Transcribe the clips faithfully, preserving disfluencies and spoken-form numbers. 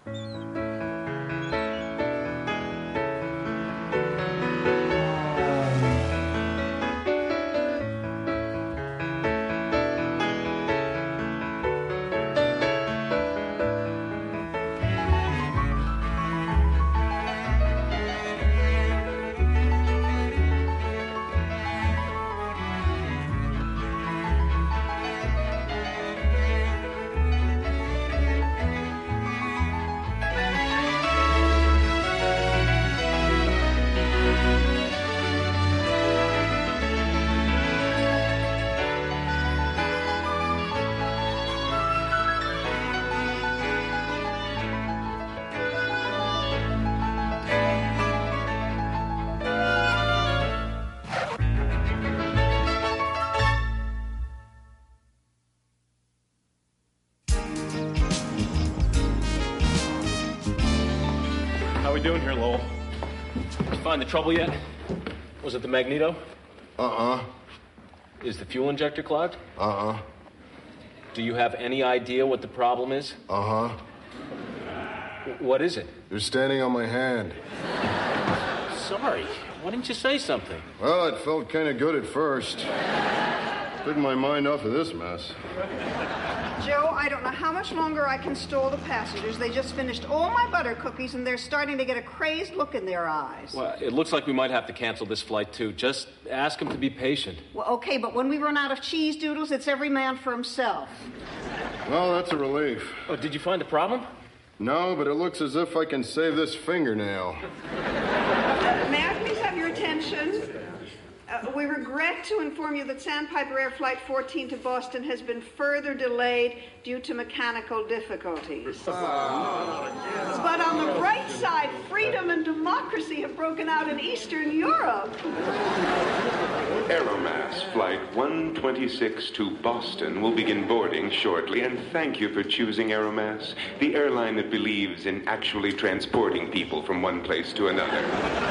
How we doing here, Lowell? Did you find the trouble yet? Was it the magneto? Uh-uh. Is the fuel injector clogged? Uh-uh. Do you have any idea what the problem is? Uh-huh. What is it? You're standing on my hand. Sorry. Why didn't you say something? Well, it felt kind of good at first. Took my mind off of this mess. Joe, I don't know how much longer I can stall the passengers. They just finished all my butter cookies, and they're starting to get a crazed look in their eyes. Well, it looks like we might have to cancel this flight, too. Just ask them to be patient. Well, okay, but when we run out of cheese doodles, it's every man for himself. Well, that's a relief. Oh, did you find the problem? No, but it looks as if I can save this fingernail. May I please have your attention? Uh, we regret to inform you that Sandpiper Air Flight fourteen to Boston has been further delayed due to mechanical difficulties. Oh, but on the bright side, freedom and democracy have broken out in Eastern Europe. Aeromass Flight one twenty-six to Boston will begin boarding shortly, and thank you for choosing Aeromass, the airline that believes in actually transporting people from one place to another.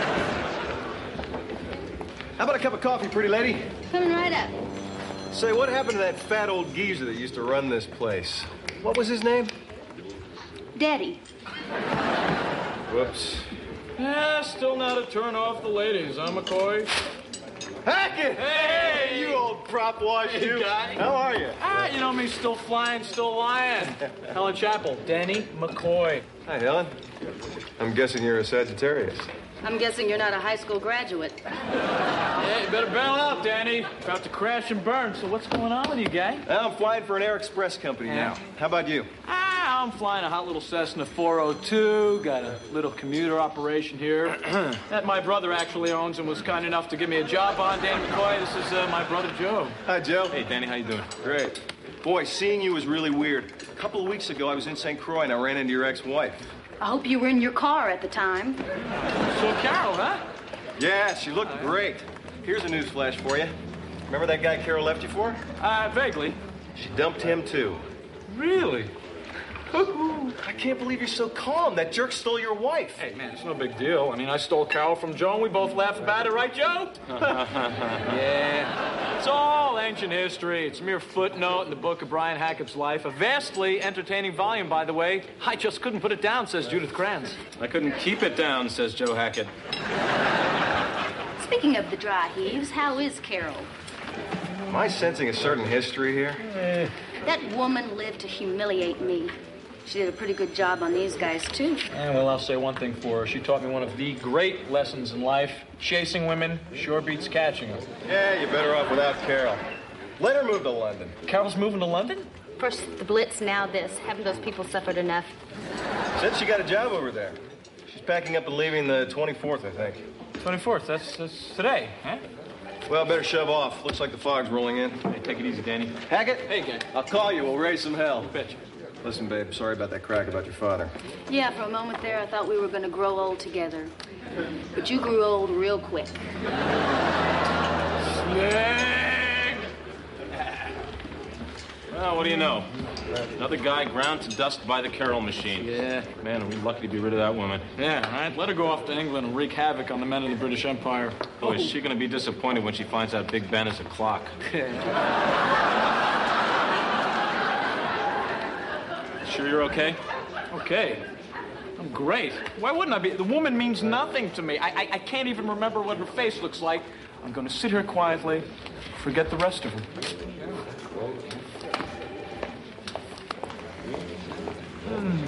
How about a cup of coffee, pretty lady? Coming right up. Say, what happened to that fat old geezer that used to run this place? What was his name? Daddy. Whoops. Yeah, still not a turn off the ladies, huh, McCoy? Hackett! Hey, you old prop wash, Hey, you. guy. How are you? Ah, you know me, still flying, still lying. Helen Chapel, Danny McCoy. Hi, Helen. I'm guessing you're a Sagittarius. I'm guessing you're not a high school graduate. Yeah, you better bail out, Danny. About to crash and burn. So what's going on with you, gang? I'm flying for an Air Express company Yeah. now. How about you? Ah, I'm flying a hot little Cessna four oh two. Got a little commuter operation here that my brother actually owns and was kind enough to give me a job on. Danny McCoy, this is uh, my brother Joe. Hi, Joe. Hey, Danny, how you doing? Great. Boy, seeing you was really weird. A couple of weeks ago, I was in Saint Croix and I ran into your ex-wife. I hope you were in your car at the time. So Carol, huh? Yeah, she looked great. Here's a news flash for you. Remember that guy Carol left you for? Uh, vaguely. She dumped him, too. Really? I can't believe you're so calm. That jerk stole your wife. Hey, man, it's no big deal. I mean, I stole Carol from Joe, and we both laugh about it, right, Joe? Yeah. It's all ancient history. It's a mere footnote in the book of Brian Hackett's life. A vastly entertaining volume, by the way. I just couldn't put it down, says Judith Kranz. I couldn't keep it down, says Joe Hackett. Speaking of the dry heaves, how is Carol? Am I sensing a certain history here? Eh. That woman lived to humiliate me. She did a pretty good job on these guys, too. And well, I'll say one thing for her. She taught me one of the great lessons in life. Chasing women sure beats catching them. Yeah, you're better off without Carol. Let her move to London. Carol's moving to London? First the Blitz, now this. Haven't those people suffered enough? Said she got a job over there. She's packing up and leaving the twenty-fourth, I think. twenty-fourth, that's, that's today, huh? Well, better shove off. Looks like the fog's rolling in. Hey, take it easy, Danny. Hackett? Hey, gang. I'll call you. We'll raise some hell. Betcha. Listen, babe, sorry about that crack about your father. Yeah, for a moment there, I thought we were going to grow old together. But you grew old real quick. Sling! Well, what do you know? Another guy ground to dust by the Carol machine. Yeah. Man, are we lucky to be rid of that woman. Yeah, right? Let her go off to England and wreak havoc on the men of the British Empire. Boy, is she going to be disappointed when she finds out Big Ben is a clock. Yeah. Sure you're okay? Okay. I'm great. Why wouldn't I be? The woman means nothing to me. I, I, I can't even remember what her face looks like. I'm going to sit here quietly, forget the rest of her. Hmm.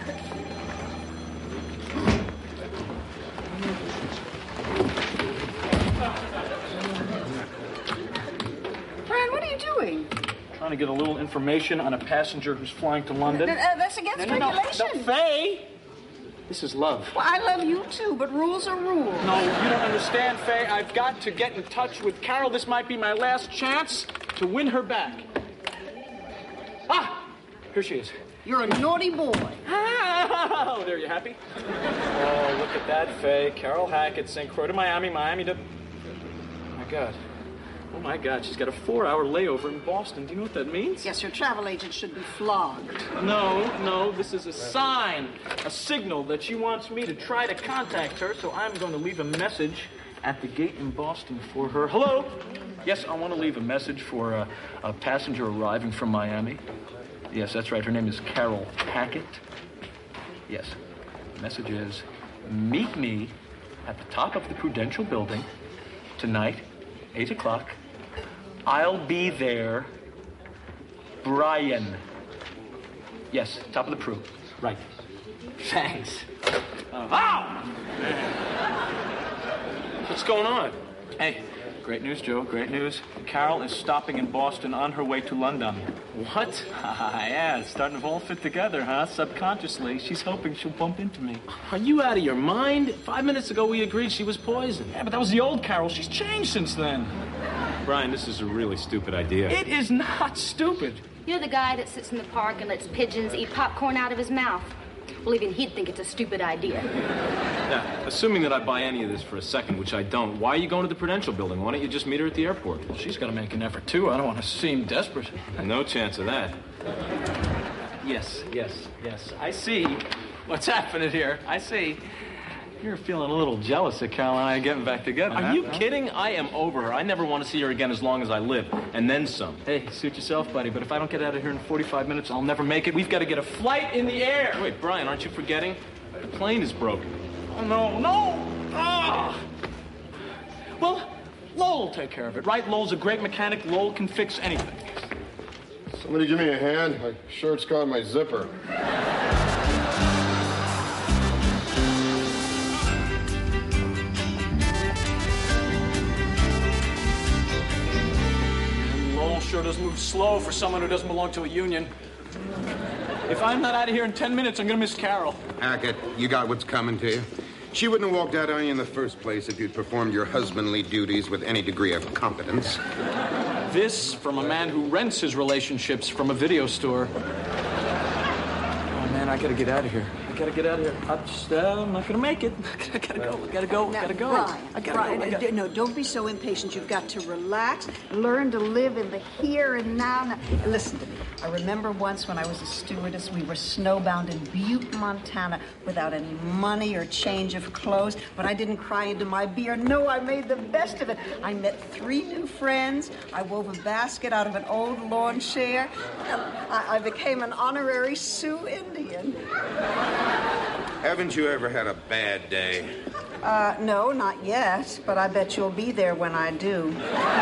Brian, what are you doing? Trying to get a little information on a passenger who's flying to London. Uh, that's against No, no, no, regulation. no, Faye! This is love. Well, I love you too, but rules are rules. No, you don't understand, Faye. I've got to get in touch with Carol. This might be my last chance to win her back. Ah! Here she is. You're a naughty boy. Oh, there, you happy? Oh, look at that, Faye. Carol Hackett, Saint Croix to Miami, Miami to... Oh, my God. Oh, my God. She's got a four-hour layover in Boston. Do you know what that means? Yes, your travel agent should be flogged. No, no. This is a sign, a signal that she wants me to try to contact her, so I'm going to leave a message at the gate in Boston for her. Hello? Yes, I want to leave a message for a, a passenger arriving from Miami. Yes, that's right. Her name is Carol Hackett. Yes. The message is, meet me at the top of the Prudential Building tonight, eight o'clock. I'll be there. Brian. Yes, top of the Pru. Right. Thanks. Uh, Ow! What's going on? Hey, great news, Joe. Great news. Carol is stopping in Boston on her way to London. What? Yeah, it's starting to all fit together, huh? Subconsciously, she's hoping she'll bump into me. Are you out of your mind? Five minutes ago we agreed she was poisoned. Yeah, but that was the old Carol. She's changed since then. Brian, this is a really stupid idea. It is not stupid. You're the guy that sits in the park and lets pigeons eat popcorn out of his mouth. Well, even he'd think it's a stupid idea. Now, assuming that I buy any of this for a second, which I don't, why are you going to the Prudential Building? Why don't you just meet her at the airport? Well, she's got to make an effort, too. I don't want to seem desperate. No chance of that. Yes, yes, yes. I see what's happening here. I see. You're feeling a little jealous that Carol and I are getting back together. Are huh? you kidding? I am over her. I never want to see her again as long as I live. And then some. Hey, suit yourself, buddy, but if I don't get out of here in forty-five minutes, I'll never make it. We've got to get a flight in the air. Wait, Brian, aren't you forgetting? The plane is broken. Oh, no, no! Ah! Well, Lowell will take care of it, right? Lowell's a great mechanic. Lowell can fix anything. Somebody give me a hand. My shirt's caught in my zipper. Lowell sure does move slow for someone who doesn't belong to a union. If I'm not out of here in ten minutes, I'm going to miss Carol. Hackett, you got what's coming to you. She wouldn't have walked out on you in the first place if you'd performed your husbandly duties with any degree of competence. This from a man who rents his relationships from a video store. Oh, man, I got to get out of here. I got to get out of here. I'm, just, uh, I'm not going to make it. I got to go. I got to go. I Now, got to go. Brian, I got to Brian, go. I uh, gotta... no, don't be so impatient. You've got to relax, learn to live in the here and now. Now, listen to me. I remember once when I was a stewardess, we were snowbound in Butte, Montana, without any money or change of clothes, but I didn't cry into my beer. No, I made the best of it. I met three new friends. I wove a basket out of an old lawn chair. I, I became an honorary Sioux Indian. Haven't you ever had a bad day? Uh, no, not yet, but I bet you'll be there when I do.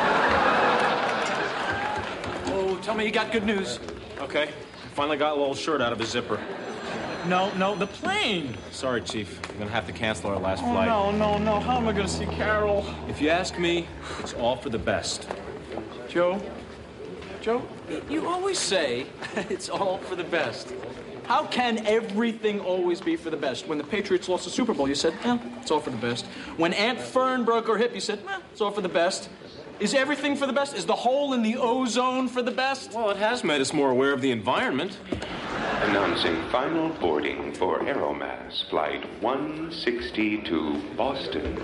Oh, tell me you got good news. Okay. Finally got Lowell's shirt out of his zipper. No, no, the plane. Sorry, Chief. I'm going to have to cancel our last Oh, flight. no, no, no. How am I going to see Carol? If you ask me, it's all for the best. Joe? Joe, you always say it's all for the best. How can everything always be for the best? When the Patriots lost the Super Bowl, you said, well, it's all for the best. When Aunt Fern broke her hip, you said, well, it's all for the best. Is everything for the best? Is the hole in the ozone for the best? Well, it has made us more aware of the environment. Announcing final boarding for Aeromass Flight one sixty to Boston.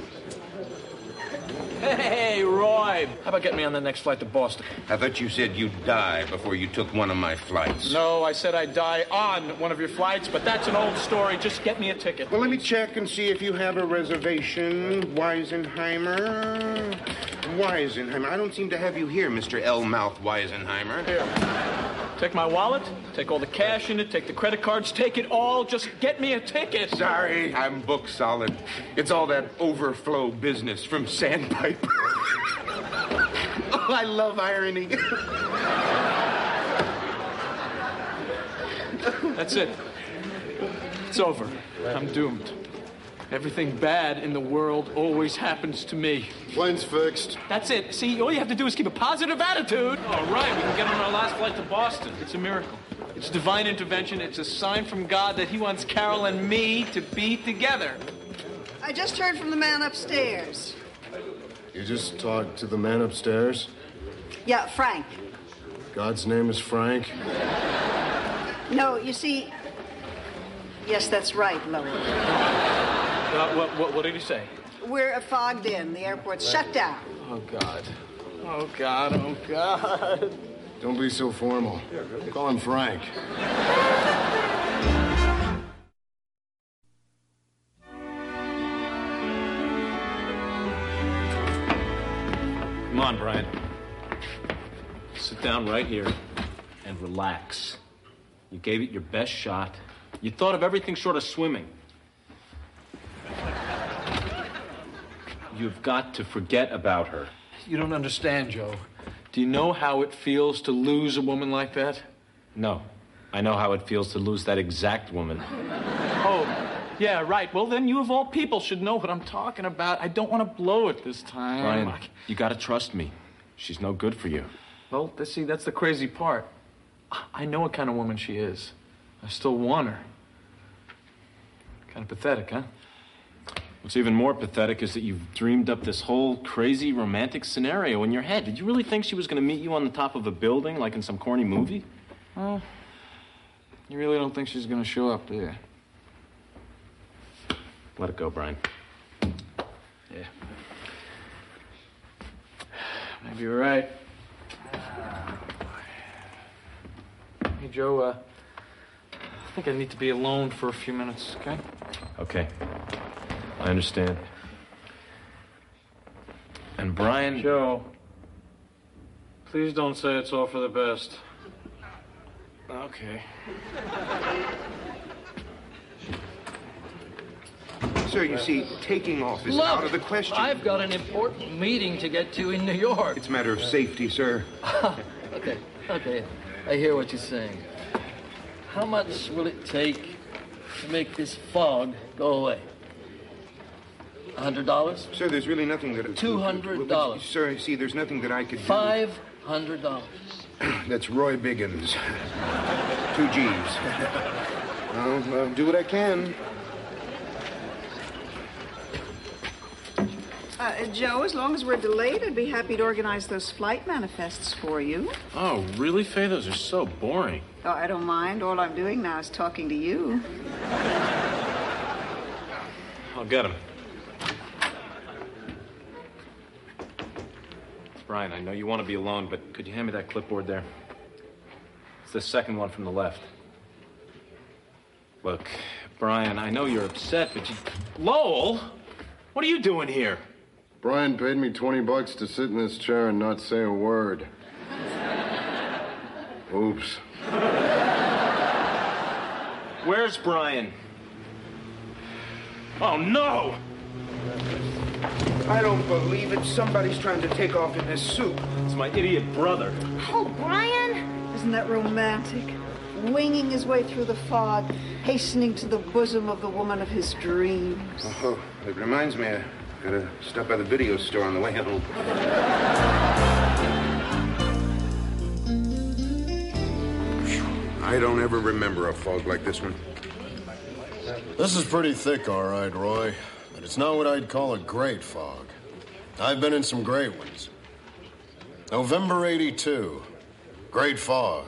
Hey, Roy. How about getting me on the next flight to Boston? I thought you said you'd die before you took one of my flights. No, I said I'd die on one of your flights, but that's an old story. Just get me a ticket. Well, let me check and see if you have a reservation. Weisenheimer. Weisenheimer. I don't seem to have you here, Mister L. Mouth Weisenheimer. Here. Take my wallet, take all the cash in it, take the credit cards, take it all. Just get me a ticket. Sorry, I'm book solid. It's all that overflow business from Sandpiper. Oh, I love irony. That's it. It's over. I'm doomed. Everything bad in the world always happens to me. Plane's fixed. That's it. See, all you have to do is keep a positive attitude. All right, we can get on our last flight to Boston. It's a miracle. It's divine intervention. It's a sign from God that he wants Carol and me to be together. I just heard from the man upstairs. You just talked to the man upstairs? Yeah, Frank. God's name is Frank? No, you see... Yes, that's right, Lois. Uh, what, what, what did he say? We're fogged in. The airport's shut down. Oh, God. Oh, God. Oh, God. Don't be so formal. Call him Frank. Come on, Brian. Sit down right here and relax. You gave it your best shot. You thought of everything short of swimming. You've got to forget about her. You don't understand, Joe. Do you know how it feels to lose a woman like that? No. I know how it feels to lose that exact woman. Oh, yeah, right. Well, then you of all people should know what I'm talking about. I don't want to blow it this time. Brian, you got to trust me. She's no good for you. Well, see, that's the crazy part. I know what kind of woman she is. I still want her. Kind of pathetic, huh? What's even more pathetic is that you've dreamed up this whole crazy romantic scenario in your head. Did you really think she was going to meet you on the top of a building like in some corny movie? Well, you really don't think she's going to show up, do you? Let it go, Brian. Yeah. Maybe you're right. Hey, Joe, uh, I think I need to be alone for a few minutes, okay? Okay. I understand. And Brian... Joe, please don't say it's all for the best. Okay. Sir, you see, taking off is Look, out of the question. I've got an important meeting to get to in New York. It's a matter of safety, sir. Okay, okay. I hear what you're saying. How much will it take to make this fog go away? A hundred dollars? Sir, there's really nothing that... Two hundred dollars. Sir, see, there's nothing that I could do. Five hundred dollars. That's Roy Biggins. Two G's. I'll, I'll do what I can. Uh, Joe, as long as we're delayed, I'd be happy to organize those flight manifests for you. Oh, really, Faye? Those are so boring. Oh, I don't mind. All I'm doing now is talking to you. I'll get them. Brian, I know you want to be alone, but could you hand me that clipboard there? It's the second one from the left. Look, Brian, I know you're upset, but you... Lowell? What are you doing here? Brian paid me twenty bucks to sit in this chair and not say a word. Oops. Where's Brian? Oh, no! I don't believe it. Somebody's trying to take off in this soup. It's my idiot brother. Oh, Brian! Isn't that romantic? Winging his way through the fog, hastening to the bosom of the woman of his dreams. Oh, it reminds me, I gotta stop by the video store on the way home. I don't ever remember a fog like this one. This is pretty thick, all right, Roy. But it's not what I'd call a great fog. I've been in some great ones. November eighty-two, great fog.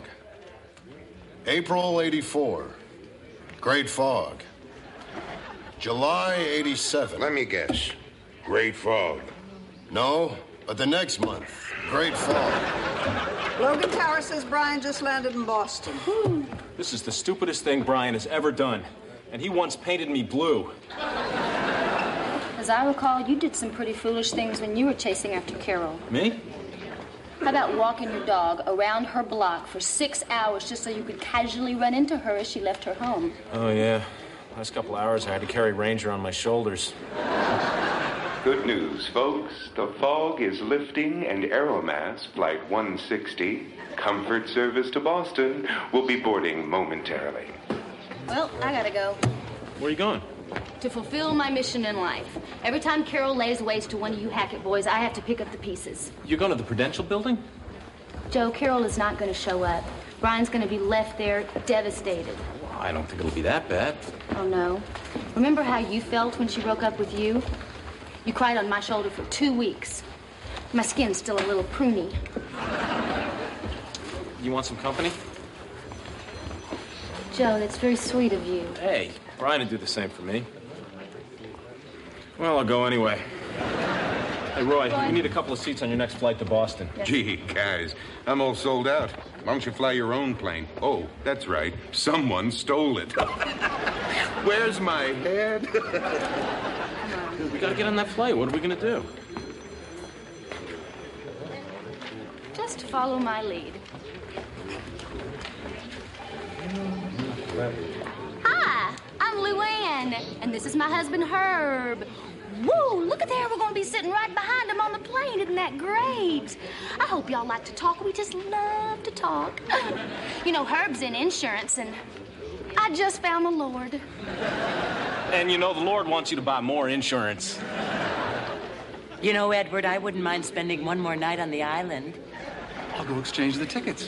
April eighty-four, great fog. July eighty-seven. Let me guess. Great fog. No, but the next month, great fog. Logan Tower says Brian just landed in Boston. This is the stupidest thing Brian has ever done. And he once painted me blue. As I recall, you did some pretty foolish things when you were chasing after Carol. Me? How about walking your dog around her block for six hours just so you could casually run into her as she left her home? Oh, yeah. Last couple hours, I had to carry Ranger on my shoulders. Good news, folks. The fog is lifting, and Aeromass Flight one sixty, comfort service to Boston, will be boarding momentarily. Well, I gotta go. Where are you going? To fulfill my mission in life. Every time Carol lays waste to one of you Hackett boys, I have to pick up the pieces. You're going to the Prudential building? Joe, Carol is not going to show up. Brian's going to be left there devastated. Well, I don't think it'll be that bad. Oh, no. Remember how you felt when she broke up with you? You cried on my shoulder for two weeks. My skin's still a little pruny. You want some company? Joe, that's very sweet of you. Hey, Brian would do the same for me. Well, I'll go anyway. Hey, Roy, Roy. we need a couple of seats on your next flight to Boston. Yes. Gee, guys, I'm all sold out. Why don't you fly your own plane? Oh, that's right. Someone stole it. Where's my head? We gotta get on that flight. What are we gonna do? Just follow my lead. Hi, I'm Luann, and this is my husband, Herb. Woo, look at there. We're going to be sitting right behind him on the plane. Isn't that great? I hope y'all like to talk. We just love to talk. You know, Herb's in insurance, and I just found the Lord. And you know, the Lord wants you to buy more insurance. You know, Edward, I wouldn't mind spending one more night on the island. I'll go exchange the tickets.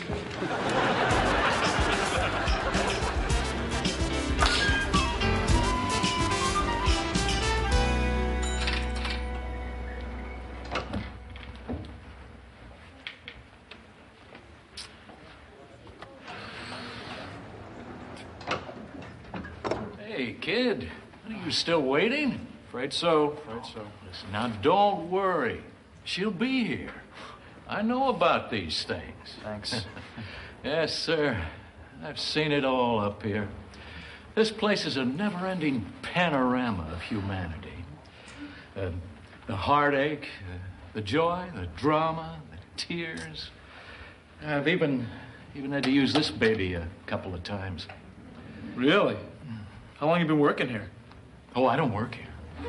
Hey, kid, are you still waiting? Afraid so, afraid so. Listen, now don't worry. She'll be here. I know about these things. Thanks. Yes, sir. I've seen it all up here. This place is a never-ending panorama of humanity. Uh, the heartache, uh, the joy, the drama, the tears. I've even, even had to use this baby a couple of times. Really? How long you been working here? Oh, I don't work here.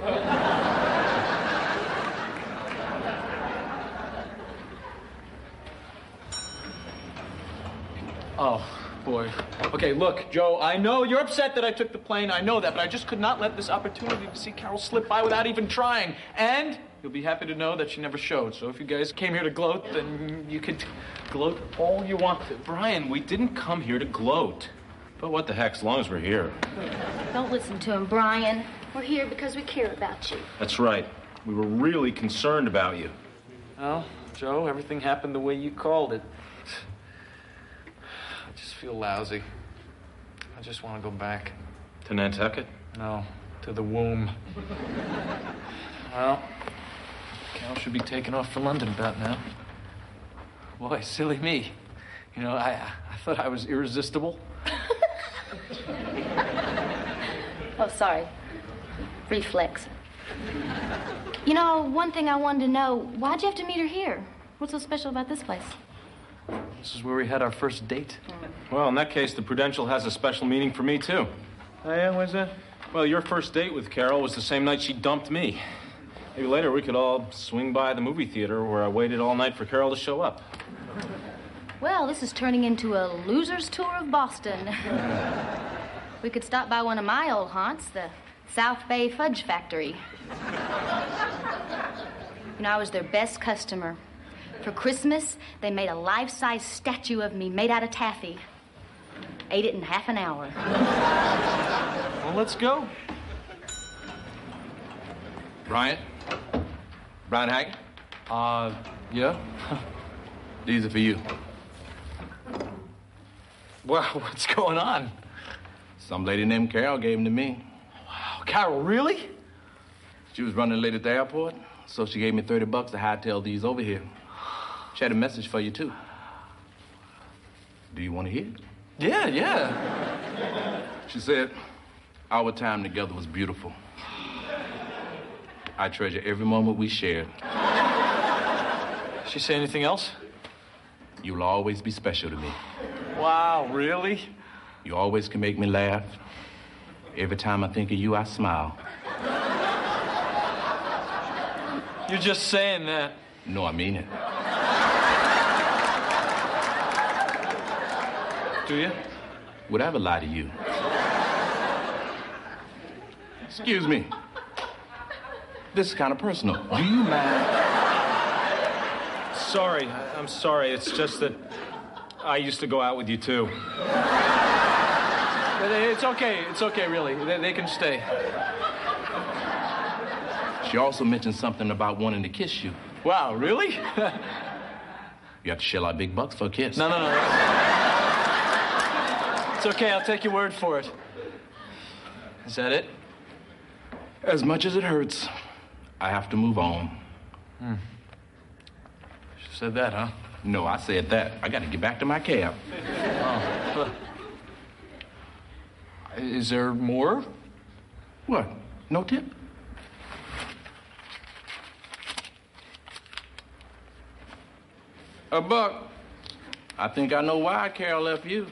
Oh, boy. Okay, look, Joe, I know you're upset that I took the plane. I know that, but I just could not let this opportunity to see Carol slip by without even trying. And you'll be happy to know that she never showed. So if you guys came here to gloat, then you could gloat all you want to. Brian, we didn't come here to gloat. But what the heck, as long as we're here. Don't listen to him, Brian. We're here because we care about you. That's right. We were really concerned about you. Well, Joe, everything happened the way you called it. I just feel lousy. I just want to go back. To Nantucket? No, to the womb. Well, Carol should be taking off for London about now. Boy, silly me. You know, I, I thought I was irresistible. Oh, sorry. Reflex. You know, one thing I wanted to know, why'd you have to meet her here? What's so special about this place? This is where we had our first date. Well, in that case, the Prudential has a special meaning for me, too. Oh, yeah? Why's that? Well, your first date with Carol was the same night she dumped me. Maybe later we could all swing by the movie theater where I waited all night for Carol to show up. Well, this is turning into a loser's tour of Boston. We could stop by one of my old haunts, the South Bay Fudge Factory. You know, I was their best customer. For Christmas, they made a life-size statue of me made out of taffy. Ate it in half an hour. Well, let's go. Brian? Brian Hackett? Uh, yeah? These are for you. Wow, what's going on? Some lady named Carol gave them to me. Wow, Carol, really? She was running late at the airport, so she gave me thirty bucks to hightail these over here. She had a message for you, too. Do you want to hear it? Yeah, yeah. She said, our time together was beautiful. I treasure every moment we shared. She say anything else? You'll always be special to me. Wow, really? You always can make me laugh. Every time I think of you, I smile. You're just saying that. No, I mean it. Do you? Would I ever lie to you? Excuse me. This is kind of personal. Do you mind? Sorry, I'm sorry. It's just that I used to go out with you, too. It's okay. It's okay, really. They, they can stay. She also mentioned something about wanting to kiss you. Wow, really? You have to shell out big bucks for a kiss. No, no, no. It's okay. I'll take your word for it. Is that it? As much as it hurts, I have to move on. Hmm. She said that, huh? No, I said that. I got to get back to my cab. Oh. Is there more? What? No tip? A buck. I think I know why Carol left you.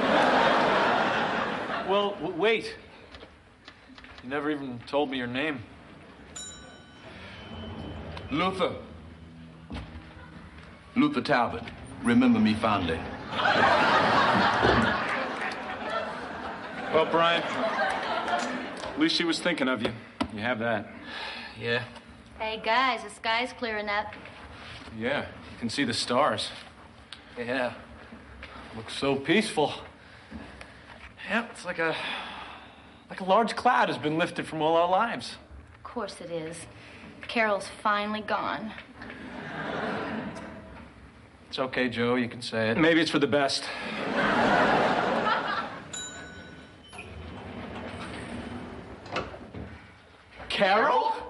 Well, w- wait. You never even told me your name. Luther. Luther Talbot. Remember me fondly. Well, Brian, at least she was thinking of you. You have that. Yeah. Hey, guys, the sky's clearing up. Yeah, you can see the stars. Yeah. Looks so peaceful. Yeah, it's like a... like a large cloud has been lifted from all our lives. Of course it is. Carol's finally gone. It's okay, Joe. You can say it. Maybe it's for the best. Carol?